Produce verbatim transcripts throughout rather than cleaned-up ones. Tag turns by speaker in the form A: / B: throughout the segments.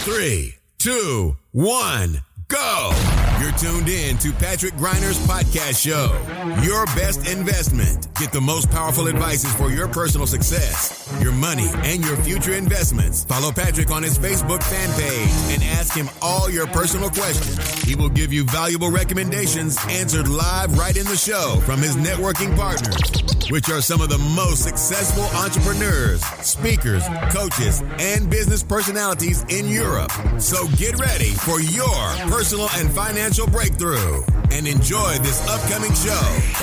A: Three, two, one, go! You're tuned in to Patrick Griner's podcast show. Your best investment. Get the most powerful advices for your personal success, your money, and your future investments. Follow Patrick on his Facebook fan page and ask him all your personal questions. He will give you valuable recommendations answered live right in the show from his networking partners, which are some of the most successful entrepreneurs, speakers, coaches, and business personalities in Europe. So get ready for your personal and financial breakthrough and enjoy this upcoming show.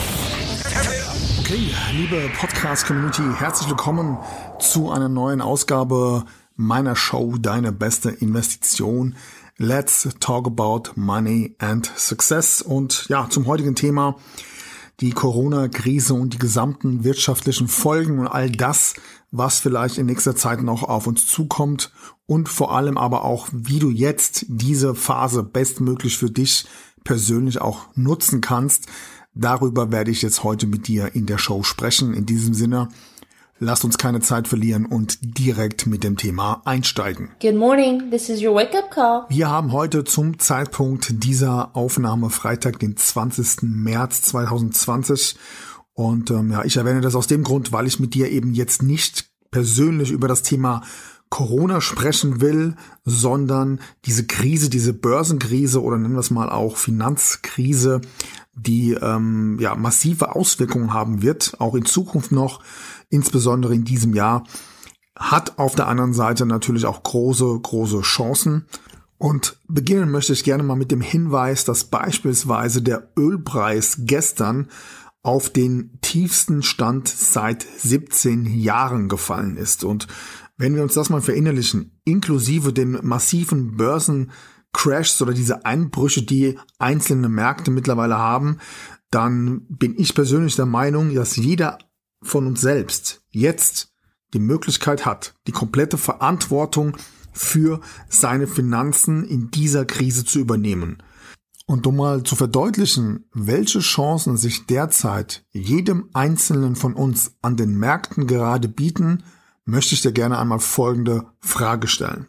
B: Okay, liebe Podcast-Community, herzlich willkommen zu einer neuen Ausgabe meiner Show Deine beste Investition. Let's talk about money and success. Und ja, zum heutigen Thema die Corona-Krise und die gesamten wirtschaftlichen Folgen und all das, was vielleicht in nächster Zeit noch auf uns zukommt und vor allem aber auch, wie du jetzt diese Phase bestmöglich für dich persönlich auch nutzen kannst. Darüber werde ich jetzt heute mit dir in der Show sprechen. In diesem Sinne, lasst uns keine Zeit verlieren und direkt mit dem Thema einsteigen.
C: Good morning, this is your wake-up call.
B: Wir haben heute zum Zeitpunkt dieser Aufnahme Freitag, den zwanzigsten März zweitausendzwanzig. Und ähm, ja, ich erwähne das aus dem Grund, weil ich mit dir eben jetzt nicht persönlich über das Thema Corona sprechen will, sondern diese Krise, diese Börsenkrise oder nennen wir es mal auch Finanzkrise, die ähm, ja massive Auswirkungen haben wird, auch in Zukunft noch, insbesondere in diesem Jahr, hat auf der anderen Seite natürlich auch große, große Chancen. Und beginnen möchte ich gerne mal mit dem Hinweis, dass beispielsweise der Ölpreis gestern auf den tiefsten Stand seit siebzehn Jahren gefallen ist. Und wenn wir uns das mal verinnerlichen, inklusive den massiven Börsencrashs oder diese Einbrüche, die einzelne Märkte mittlerweile haben, dann bin ich persönlich der Meinung, dass jeder von uns selbst jetzt die Möglichkeit hat, die komplette Verantwortung für seine Finanzen in dieser Krise zu übernehmen. Und um mal zu verdeutlichen, welche Chancen sich derzeit jedem Einzelnen von uns an den Märkten gerade bieten, möchte ich dir gerne einmal folgende Frage stellen.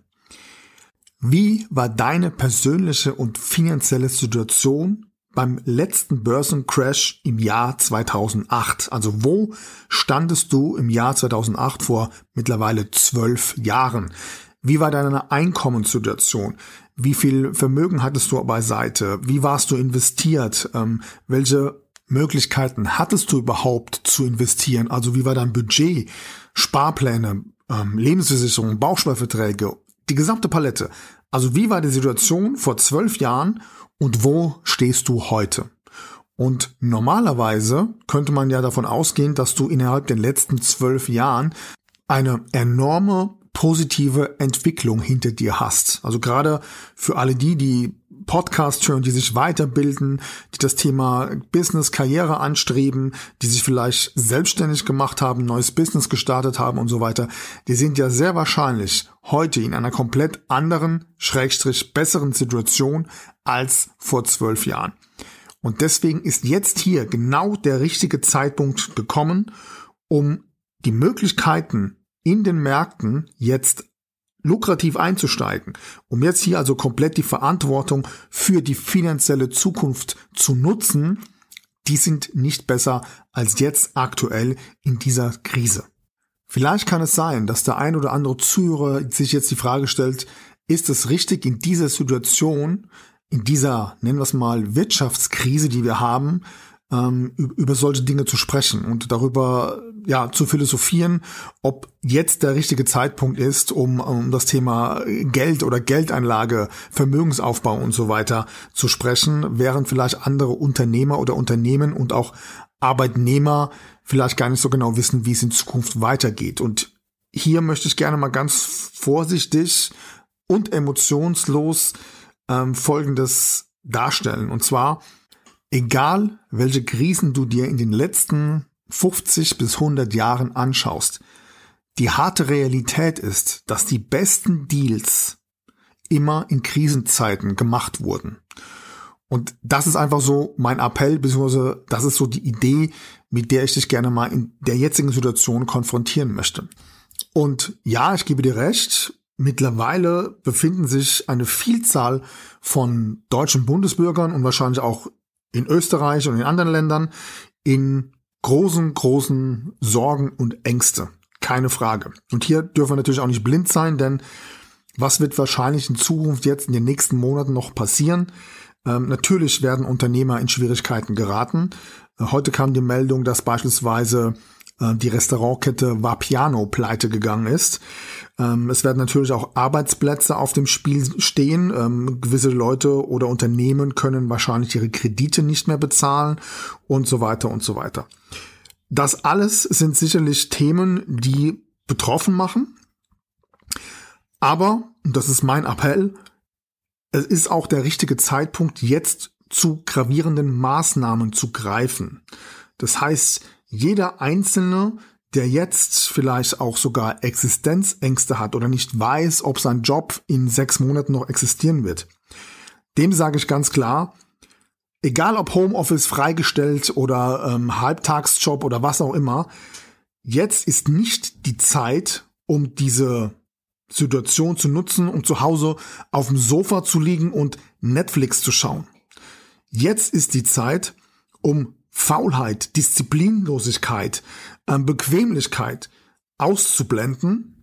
B: Wie war deine persönliche und finanzielle Situation beim letzten Börsencrash im Jahr zweitausendacht? Also wo standest du im Jahr zweitausendacht vor mittlerweile zwölf Jahren? Wie war deine Einkommenssituation? Wie viel Vermögen hattest du beiseite? Wie warst du investiert? Ähm, welche Möglichkeiten hattest du überhaupt zu investieren? Also wie war dein Budget, Sparpläne, ähm, Lebensversicherung, Bausparverträge, die gesamte Palette? Also wie war die Situation vor zwölf Jahren und wo stehst du heute? Und normalerweise könnte man ja davon ausgehen, dass du innerhalb der letzten zwölf Jahren eine enorme positive Entwicklung hinter dir hast. Also gerade für alle die, die Podcast hören, die sich weiterbilden, die das Thema Business, Karriere anstreben, die sich vielleicht selbstständig gemacht haben, neues Business gestartet haben und so weiter, die sind ja sehr wahrscheinlich heute in einer komplett anderen, schrägstrich besseren Situation als vor zwölf Jahren. Und deswegen ist jetzt hier genau der richtige Zeitpunkt gekommen, um die Möglichkeiten in den Märkten jetzt lukrativ einzusteigen, um jetzt hier also komplett die Verantwortung für die finanzielle Zukunft zu nutzen, die sind nicht besser als jetzt aktuell in dieser Krise. Vielleicht kann es sein, dass der ein oder andere Zuhörer sich jetzt die Frage stellt, ist es richtig in dieser Situation, in dieser, nennen wir es mal, Wirtschaftskrise, die wir haben, ähm, über solche Dinge zu sprechen und darüber ja zu philosophieren, ob jetzt der richtige Zeitpunkt ist, um, um das Thema Geld oder Geldanlage, Vermögensaufbau und so weiter zu sprechen, während vielleicht andere Unternehmer oder Unternehmen und auch Arbeitnehmer vielleicht gar nicht so genau wissen, wie es in Zukunft weitergeht. Und hier möchte ich gerne mal ganz vorsichtig und emotionslos ähm, Folgendes darstellen. Und zwar, egal welche Krisen du dir in den letzten fünfzig bis hundert Jahren anschaust, die harte Realität ist, dass die besten Deals immer in Krisenzeiten gemacht wurden. Und das ist einfach so mein Appell, beziehungsweise das ist so die Idee, mit der ich dich gerne mal in der jetzigen Situation konfrontieren möchte. Und ja, ich gebe dir recht, mittlerweile befinden sich eine Vielzahl von deutschen Bundesbürgern und wahrscheinlich auch in Österreich und in anderen Ländern in großen, großen Sorgen und Ängste. Keine Frage. Und hier dürfen wir natürlich auch nicht blind sein, denn was wird wahrscheinlich in Zukunft jetzt in den nächsten Monaten noch passieren? Ähm, natürlich werden Unternehmer in Schwierigkeiten geraten. Äh, heute kam die Meldung, dass beispielsweise äh, die Restaurantkette Vapiano pleite gegangen ist. Ähm, es werden natürlich auch Arbeitsplätze auf dem Spiel stehen. Ähm, gewisse Leute oder Unternehmen können wahrscheinlich ihre Kredite nicht mehr bezahlen und so weiter und so weiter. Das alles sind sicherlich Themen, die betroffen machen. Aber, und das ist mein Appell, es ist auch der richtige Zeitpunkt, jetzt zu gravierenden Maßnahmen zu greifen. Das heißt, jeder Einzelne, der jetzt vielleicht auch sogar Existenzängste hat oder nicht weiß, ob sein Job in sechs Monaten noch existieren wird, dem sage ich ganz klar, egal ob Homeoffice freigestellt oder ähm, Halbtagsjob oder was auch immer, jetzt ist nicht die Zeit, um diese Situation zu nutzen, um zu Hause auf dem Sofa zu liegen und Netflix zu schauen. Jetzt ist die Zeit, um Faulheit, Disziplinlosigkeit, ähm, Bequemlichkeit auszublenden.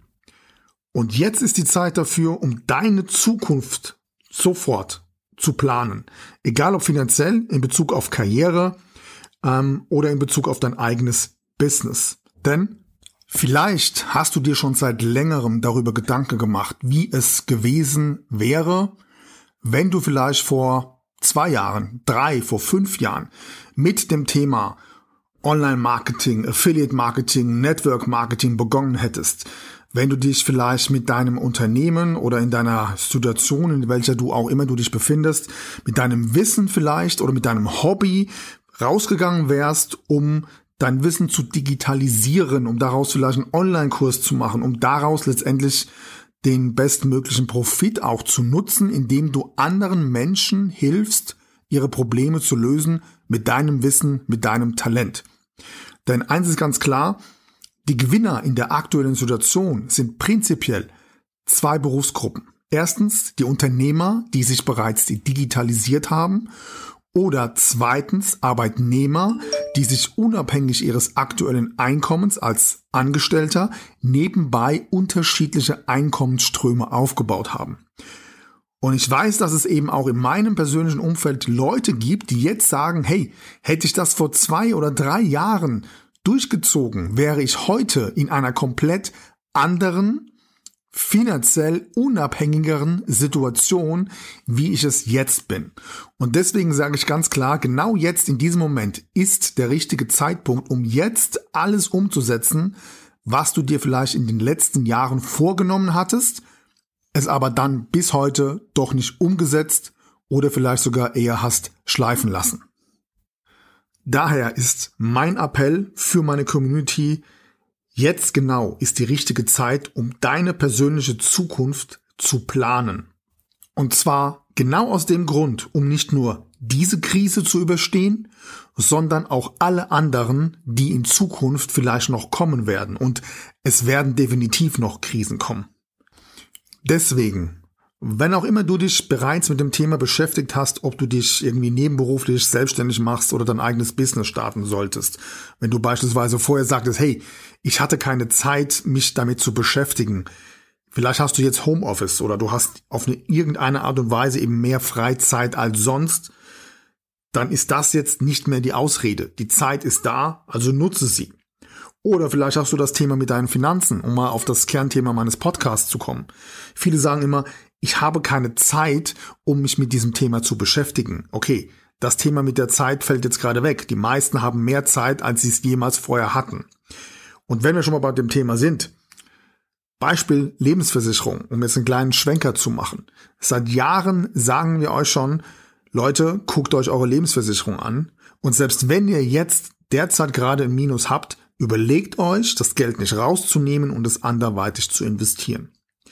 B: Und jetzt ist die Zeit dafür, um deine Zukunft sofort zu planen. Egal ob finanziell, in Bezug auf Karriere ähm, oder in Bezug auf dein eigenes Business. Denn vielleicht hast du dir schon seit längerem darüber Gedanken gemacht, wie es gewesen wäre, wenn du vielleicht vor zwei Jahren, drei, vor fünf Jahren mit dem Thema Online-Marketing, Affiliate-Marketing, Network-Marketing begonnen hättest. Wenn du dich vielleicht mit deinem Unternehmen oder in deiner Situation, in welcher du auch immer du dich befindest, mit deinem Wissen vielleicht oder mit deinem Hobby rausgegangen wärst, um dein Wissen zu digitalisieren, um daraus vielleicht einen Online-Kurs zu machen, um daraus letztendlich den bestmöglichen Profit auch zu nutzen, indem du anderen Menschen hilfst, ihre Probleme zu lösen mit deinem Wissen, mit deinem Talent. Denn eins ist ganz klar, die Gewinner in der aktuellen Situation sind prinzipiell zwei Berufsgruppen. Erstens die Unternehmer, die sich bereits digitalisiert haben, oder zweitens Arbeitnehmer, die sich unabhängig ihres aktuellen Einkommens als Angestellter nebenbei unterschiedliche Einkommensströme aufgebaut haben. Und ich weiß, dass es eben auch in meinem persönlichen Umfeld Leute gibt, die jetzt sagen, hey, hätte ich das vor zwei oder drei Jahren durchgezogen, wäre ich heute in einer komplett anderen, finanziell unabhängigeren Situation, wie ich es jetzt bin. Und deswegen sage ich ganz klar, genau jetzt in diesem Moment ist der richtige Zeitpunkt, um jetzt alles umzusetzen, was du dir vielleicht in den letzten Jahren vorgenommen hattest, es aber dann bis heute doch nicht umgesetzt oder vielleicht sogar eher hast schleifen lassen. Daher ist mein Appell für meine Community: Jetzt genau ist die richtige Zeit, um deine persönliche Zukunft zu planen. Und zwar genau aus dem Grund, um nicht nur diese Krise zu überstehen, sondern auch alle anderen, die in Zukunft vielleicht noch kommen werden. Und es werden definitiv noch Krisen kommen. Deswegen, wenn auch immer du dich bereits mit dem Thema beschäftigt hast, ob du dich irgendwie nebenberuflich selbstständig machst oder dein eigenes Business starten solltest. Wenn du beispielsweise vorher sagtest, hey, ich hatte keine Zeit, mich damit zu beschäftigen. Vielleicht hast du jetzt Homeoffice oder du hast auf eine irgendeine Art und Weise eben mehr Freizeit als sonst. Dann ist das jetzt nicht mehr die Ausrede. Die Zeit ist da, also nutze sie. Oder vielleicht hast du das Thema mit deinen Finanzen, um mal auf das Kernthema meines Podcasts zu kommen. Viele sagen immer, ich habe keine Zeit, um mich mit diesem Thema zu beschäftigen. Okay, das Thema mit der Zeit fällt jetzt gerade weg. Die meisten haben mehr Zeit, als sie es jemals vorher hatten. Und wenn wir schon mal bei dem Thema sind, Beispiel Lebensversicherung, um jetzt einen kleinen Schwenker zu machen. Seit Jahren sagen wir euch schon, Leute, guckt euch eure Lebensversicherung an. Und selbst wenn ihr jetzt derzeit gerade ein Minus habt, überlegt euch, das Geld nicht rauszunehmen und es anderweitig zu investieren.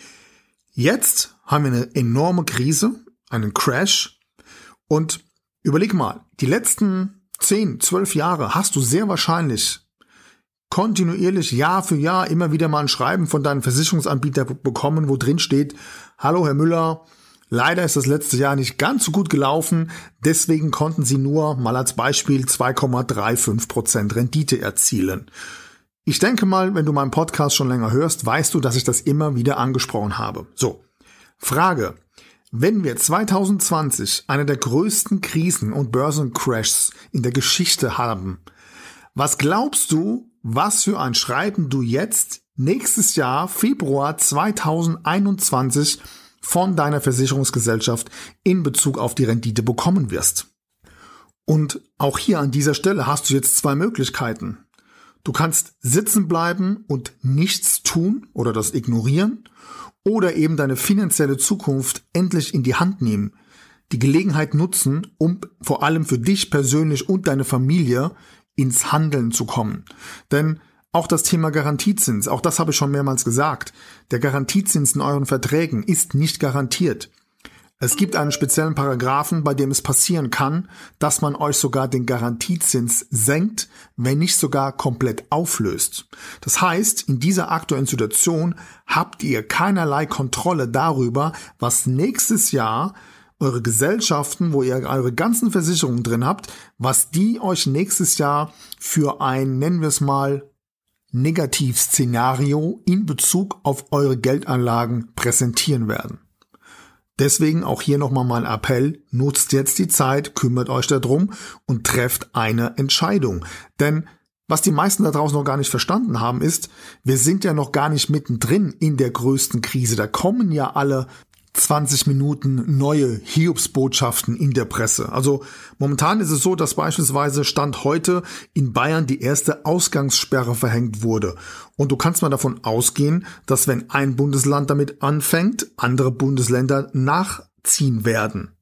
B: Jetzt haben wir eine enorme Krise, einen Crash. Und überleg mal, die letzten zehn, zwölf Jahre hast du sehr wahrscheinlich kontinuierlich Jahr für Jahr immer wieder mal ein Schreiben von deinem Versicherungsanbieter bekommen, wo drin steht: Hallo Herr Müller, leider ist das letzte Jahr nicht ganz so gut gelaufen, deswegen konnten Sie nur, mal als Beispiel, zwei Komma fünfunddreißig Prozent Rendite erzielen. Ich denke mal, wenn du meinen Podcast schon länger hörst, weißt du, dass ich das immer wieder angesprochen habe. So, Frage: Wenn wir zwanzig zwanzig eine der größten Krisen und Börsencrashs in der Geschichte haben, was glaubst du, was für ein Schreiben du jetzt nächstes Jahr, Februar zweitausendeinundzwanzig, von deiner Versicherungsgesellschaft in Bezug auf die Rendite bekommen wirst? Und auch hier an dieser Stelle hast du jetzt zwei Möglichkeiten. Du kannst sitzen bleiben und nichts tun oder das ignorieren oder eben deine finanzielle Zukunft endlich in die Hand nehmen, die Gelegenheit nutzen, um vor allem für dich persönlich und deine Familie ins Handeln zu kommen. Denn auch das Thema Garantiezins, auch das habe ich schon mehrmals gesagt, der Garantiezins in euren Verträgen ist nicht garantiert. Es gibt einen speziellen Paragraphen, bei dem es passieren kann, dass man euch sogar den Garantiezins senkt, wenn nicht sogar komplett auflöst. Das heißt, in dieser aktuellen Situation habt ihr keinerlei Kontrolle darüber, was nächstes Jahr eure Gesellschaften, wo ihr eure ganzen Versicherungen drin habt, was die euch nächstes Jahr für ein, nennen wir es mal, Negativszenario in Bezug auf eure Geldanlagen präsentieren werden. Deswegen auch hier nochmal mein Appell: Nutzt jetzt die Zeit, kümmert euch darum und trefft eine Entscheidung. Denn was die meisten da draußen noch gar nicht verstanden haben ist, wir sind ja noch gar nicht mittendrin in der größten Krise. Da kommen ja alle zwanzig Minuten neue Hiobsbotschaften in der Presse. Also momentan ist es so, dass beispielsweise Stand heute in Bayern die erste Ausgangssperre verhängt wurde. Und du kannst mal davon ausgehen, dass wenn ein Bundesland damit anfängt, andere Bundesländer nachziehen werden.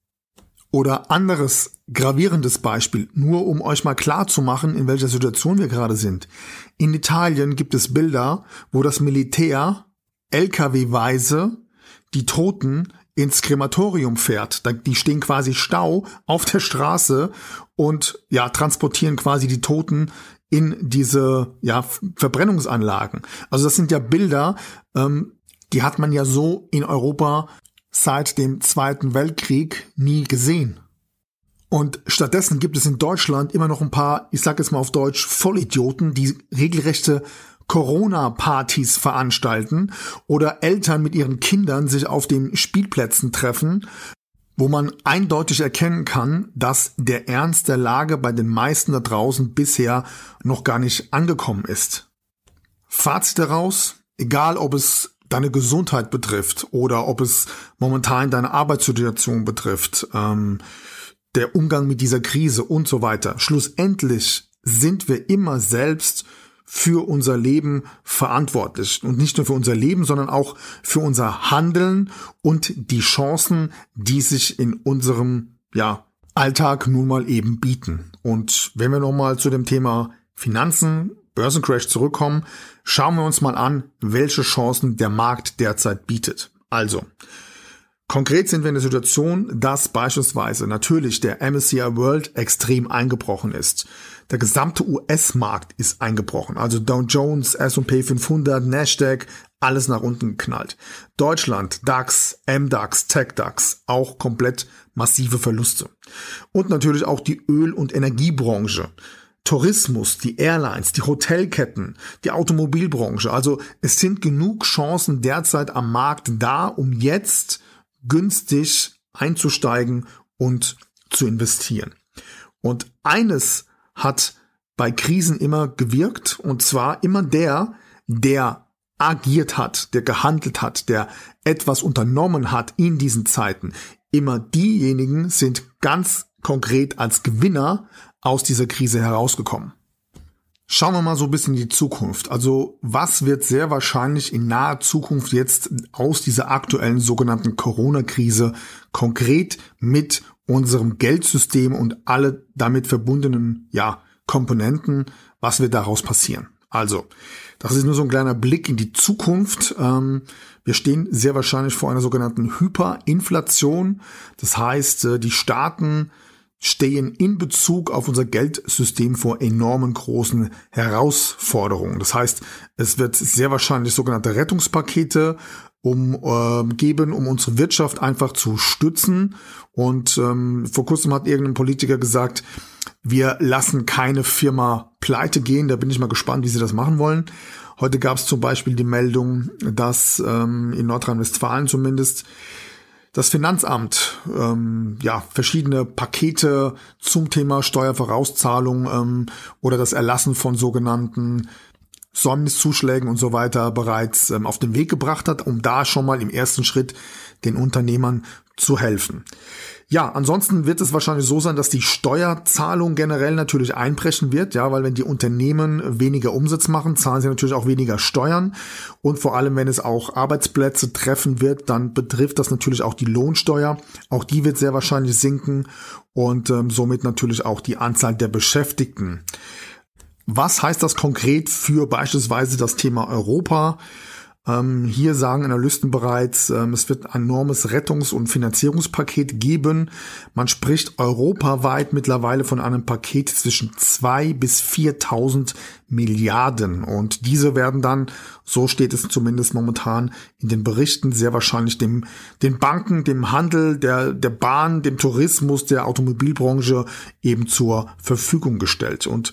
B: Oder anderes gravierendes Beispiel, nur um euch mal klar zu machen, in welcher Situation wir gerade sind. In Italien gibt es Bilder, wo das Militär L K W-weise die Toten ins Krematorium fährt. Die stehen quasi Stau auf der Straße und ja transportieren quasi die Toten in diese ja Verbrennungsanlagen. Also das sind ja Bilder, ähm, die hat man ja so in Europa seit dem Zweiten Weltkrieg nie gesehen. Und stattdessen gibt es in Deutschland immer noch ein paar, ich sage jetzt mal auf Deutsch, Vollidioten, die regelrechte Corona-Partys veranstalten oder Eltern mit ihren Kindern sich auf den Spielplätzen treffen, wo man eindeutig erkennen kann, dass der Ernst der Lage bei den meisten da draußen bisher noch gar nicht angekommen ist. Fazit daraus: Egal, ob es deine Gesundheit betrifft oder ob es momentan deine Arbeitssituation betrifft, ähm, der Umgang mit dieser Krise und so weiter. Schlussendlich sind wir immer selbst für unser Leben verantwortlich. Und nicht nur für unser Leben, sondern auch für unser Handeln und die Chancen, die sich in unserem ja, Alltag nun mal eben bieten. Und wenn wir nochmal zu dem Thema Finanzen, Börsencrash zurückkommen, schauen wir uns mal an, welche Chancen der Markt derzeit bietet. Also, konkret sind wir in der Situation, dass beispielsweise natürlich der M S C I World extrem eingebrochen ist. Der gesamte U S-Markt ist eingebrochen. Also Dow Jones, S und P fünfhundert, Nasdaq, alles nach unten geknallt. Deutschland, DAX, M DAX, TechDAX, auch komplett massive Verluste. Und natürlich auch die Öl- und Energiebranche. Tourismus, die Airlines, die Hotelketten, die Automobilbranche. Also es sind genug Chancen derzeit am Markt da, um jetzt günstig einzusteigen und zu investieren. Und eines hat bei Krisen immer gewirkt, und zwar immer der, der agiert hat, der gehandelt hat, der etwas unternommen hat in diesen Zeiten. Immer diejenigen sind ganz konkret als Gewinner aus dieser Krise herausgekommen. Schauen wir mal so ein bisschen in die Zukunft. Also was wird sehr wahrscheinlich in naher Zukunft jetzt aus dieser aktuellen sogenannten Corona-Krise konkret mit unserem Geldsystem und alle damit verbundenen ja, Komponenten, was wird daraus passieren? Also, das ist nur so ein kleiner Blick in die Zukunft. Ähm, wir stehen sehr wahrscheinlich vor einer sogenannten Hyperinflation. Das heißt, die Staaten stehen in Bezug auf unser Geldsystem vor enormen großen Herausforderungen. Das heißt, es wird sehr wahrscheinlich sogenannte Rettungspakete um äh, geben, um unsere Wirtschaft einfach zu stützen. Und ähm, vor kurzem hat irgendein Politiker gesagt, wir lassen keine Firma pleite gehen. Da bin ich mal gespannt, wie sie das machen wollen. Heute gab es zum Beispiel die Meldung, dass ähm, in Nordrhein-Westfalen zumindest das Finanzamt ähm, ja verschiedene Pakete zum Thema Steuervorauszahlung ähm, oder das Erlassen von sogenannten Säumniszuschlägen und so weiter bereits ähm, auf den Weg gebracht hat, um da schon mal im ersten Schritt den Unternehmern zu helfen. Ja, ansonsten wird es wahrscheinlich so sein, dass die Steuerzahlung generell natürlich einbrechen wird, ja, weil wenn die Unternehmen weniger Umsatz machen, zahlen sie natürlich auch weniger Steuern und vor allem, wenn es auch Arbeitsplätze treffen wird, dann betrifft das natürlich auch die Lohnsteuer, auch die wird sehr wahrscheinlich sinken und ähm, somit natürlich auch die Anzahl der Beschäftigten. Was heißt das konkret für beispielsweise das Thema Europa? Ähm, hier sagen Analysten bereits, ähm, es wird ein enormes Rettungs- und Finanzierungspaket geben. Man spricht europaweit mittlerweile von einem Paket zwischen zwei bis viertausend Milliarden. Und diese werden dann, so steht es zumindest momentan in den Berichten, sehr wahrscheinlich dem, den Banken, dem Handel, der, der Bahn, dem Tourismus, der Automobilbranche eben zur Verfügung gestellt. Und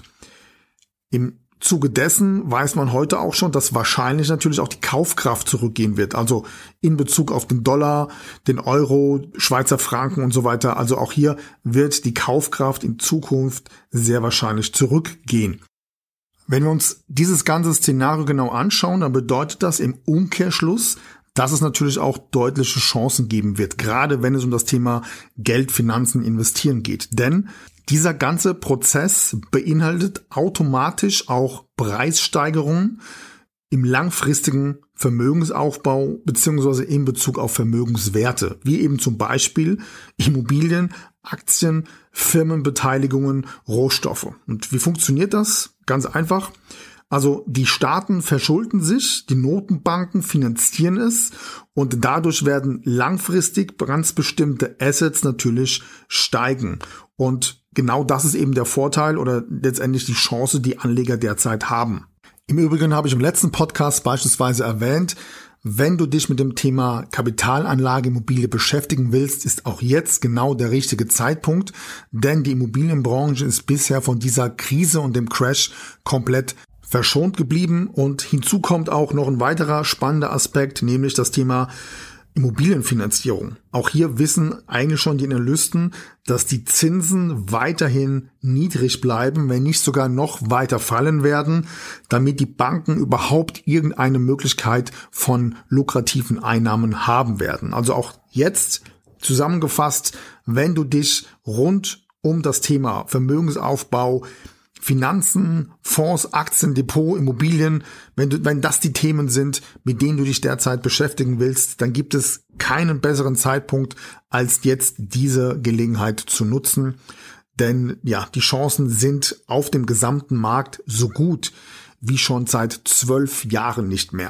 B: im Zuge dessen weiß man heute auch schon, dass wahrscheinlich natürlich auch die Kaufkraft zurückgehen wird. Also in Bezug auf den Dollar, den Euro, Schweizer Franken und so weiter. Also auch hier wird die Kaufkraft in Zukunft sehr wahrscheinlich zurückgehen. Wenn wir uns dieses ganze Szenario genau anschauen, dann bedeutet das im Umkehrschluss, dass es natürlich auch deutliche Chancen geben wird, gerade wenn es um das Thema Geld, Finanzen, Investieren geht. Denn dieser ganze Prozess beinhaltet automatisch auch Preissteigerungen im langfristigen Vermögensaufbau beziehungsweise in Bezug auf Vermögenswerte, wie eben zum Beispiel Immobilien, Aktien, Firmenbeteiligungen, Rohstoffe. Und wie funktioniert das? Ganz einfach. Also die Staaten verschulden sich, die Notenbanken finanzieren es und dadurch werden langfristig ganz bestimmte Assets natürlich steigen. Und genau das ist eben der Vorteil oder letztendlich die Chance, die Anleger derzeit haben. Im Übrigen habe ich im letzten Podcast beispielsweise erwähnt, wenn du dich mit dem Thema Kapitalanlage Immobilie beschäftigen willst, ist auch jetzt genau der richtige Zeitpunkt, denn die Immobilienbranche ist bisher von dieser Krise und dem Crash komplett verschont geblieben und hinzu kommt auch noch ein weiterer spannender Aspekt, nämlich das Thema Immobilienfinanzierung. Auch hier wissen eigentlich schon die Analysten, dass die Zinsen weiterhin niedrig bleiben, wenn nicht sogar noch weiter fallen werden, damit die Banken überhaupt irgendeine Möglichkeit von lukrativen Einnahmen haben werden. Also auch jetzt zusammengefasst, wenn du dich rund um das Thema Vermögensaufbau, Finanzen, Fonds, Aktien, Depot, Immobilien, wenn du, wenn das die Themen sind, mit denen du dich derzeit beschäftigen willst, dann gibt es keinen besseren Zeitpunkt, als jetzt diese Gelegenheit zu nutzen. Denn ja, die Chancen sind auf dem gesamten Markt so gut wie schon seit zwölf Jahren nicht mehr.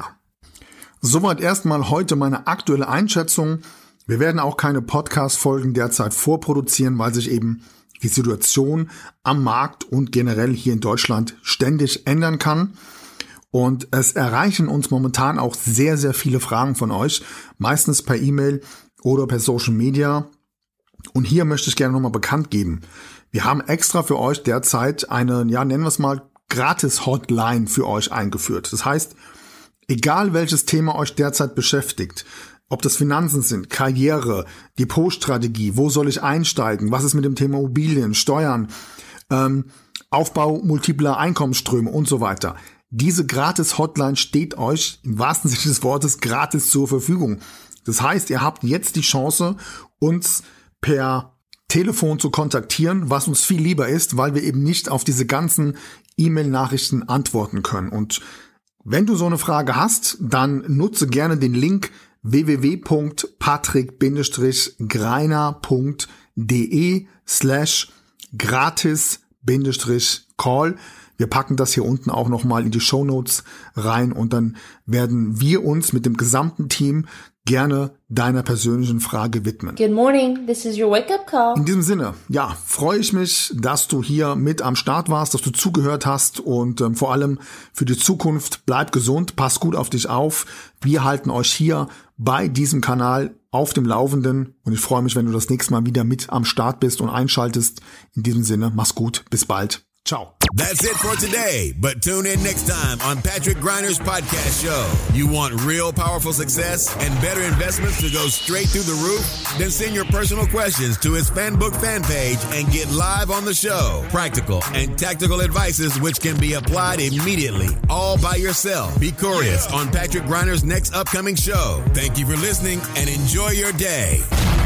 B: Soweit erstmal heute meine aktuelle Einschätzung. Wir werden auch keine Podcast-Folgen derzeit vorproduzieren, weil sich eben die Situation am Markt und generell hier in Deutschland ständig ändern kann. Und es erreichen uns momentan auch sehr, sehr viele Fragen von euch, meistens per E-Mail oder per Social Media. Und hier möchte ich gerne nochmal bekannt geben. Wir haben extra für euch derzeit eine, ja, nennen wir es mal, Gratis-Hotline für euch eingeführt. Das heißt, egal welches Thema euch derzeit beschäftigt, ob das Finanzen sind, Karriere, Depotstrategie, wo soll ich einsteigen, was ist mit dem Thema Immobilien, Steuern, ähm, Aufbau multipler Einkommensströme und so weiter. Diese Gratis-Hotline steht euch im wahrsten Sinne des Wortes gratis zur Verfügung. Das heißt, ihr habt jetzt die Chance, uns per Telefon zu kontaktieren, was uns viel lieber ist, weil wir eben nicht auf diese ganzen E-Mail-Nachrichten antworten können. Und wenn du so eine Frage hast, dann nutze gerne den Link w w w punkt patrick greiner punkt d e slash gratis call. Wir packen das hier unten auch nochmal in die Shownotes rein und dann werden wir uns mit dem gesamten Team gerne deiner persönlichen Frage widmen.
C: Good morning, this is your wake-up call.
B: In diesem Sinne, ja, freue ich mich, dass du hier mit am Start warst, dass du zugehört hast und ähm, vor allem für die Zukunft bleib gesund, pass gut auf dich auf. Wir halten euch hier bei diesem Kanal auf dem Laufenden und ich freue mich, wenn du das nächste Mal wieder mit am Start bist und einschaltest. In diesem Sinne, mach's gut, bis bald. Ciao.
A: That's it for today, but tune in next time on Patrick Griner's podcast show. You want real powerful success and better investments to go straight through the roof? Then send your personal questions to his FanBook fan page and get live on the show. Practical and tactical advices which can be applied immediately, all by yourself. Be curious on Patrick Griner's next upcoming show. Thank you for listening and enjoy your day.